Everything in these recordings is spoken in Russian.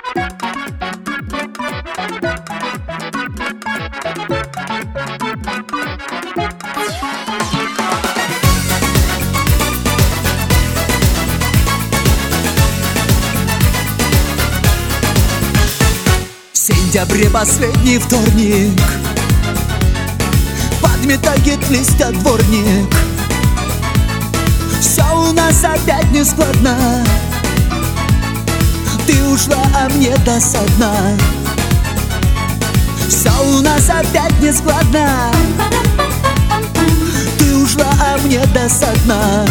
В сентябре последний вторник подметает листья дворник. Все у нас опять не складно. Ты ушла, а мне досадно. Все у нас опять не складно. Ты ушла, а мне досадно.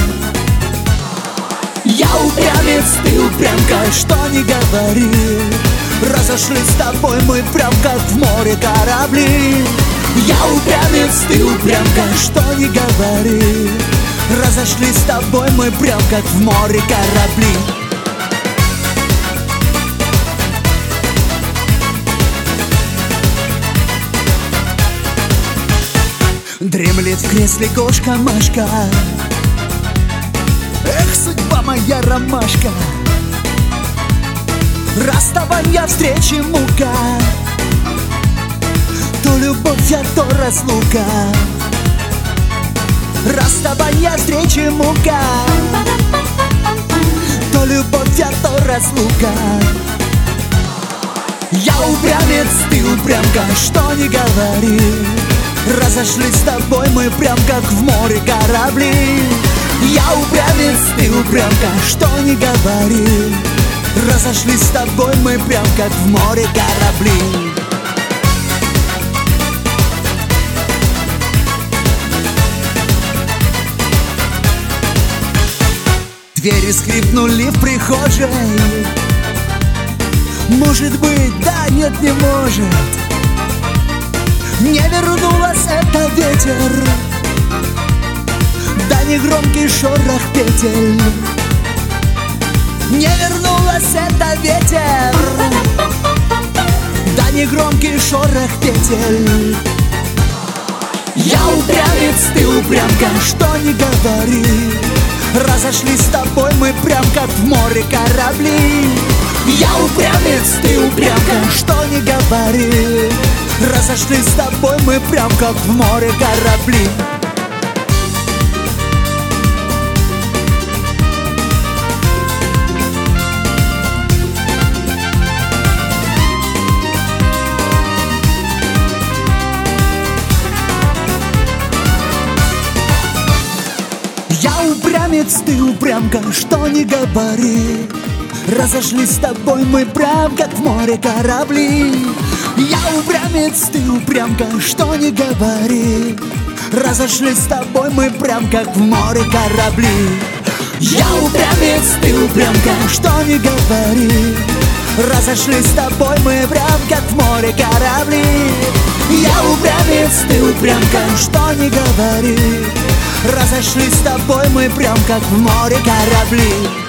Я упрямец, ты упрямка, что не говори. Разошлись с тобой мы прям как в море корабли. Я упрямец, ты упрямка, что не говори. Разошлись с тобой мы прям как в море корабли. Дремлет в кресле кошка Машка. Эх, судьба моя ромашка. Расставания, встречи, мука. То любовь, а то разлука. Расставания, встречи, мука. То любовь, а то разлука. Я упрямец, ты упрямка, что не говори. Разошлись с тобой мы прям как в море корабли. Я упрямец, ты упрямка, что не говори. Разошлись с тобой мы прям как в море корабли. Двери скрипнули в прихожей. Может быть, да, нет, не может. Не вернулась, это ветер. Да не громкий шорох петель. Не вернулась, это ветер. Да не громкий шорох петель. Я упрямец, ты упрямка, что не говори. Разошлись с тобой мы прям как в море корабли. Я упрямец, ты упрямка, что не говори. Разошлись с тобой мы прям как в море корабли. Я упрямец, ты упрямка, что не говори. Разошлись с тобой мы прям как в море корабли. Я упрямец, ты упрямка, что не говори. Разошлись с тобой мы прям как в море корабли. Я упрямец, ты упрямка, что не говори. Разошлись с тобой мы прям как в море корабли. Я упрямец, ты упрямка, что не говори. Разошлись с тобой мы прям как в море корабли.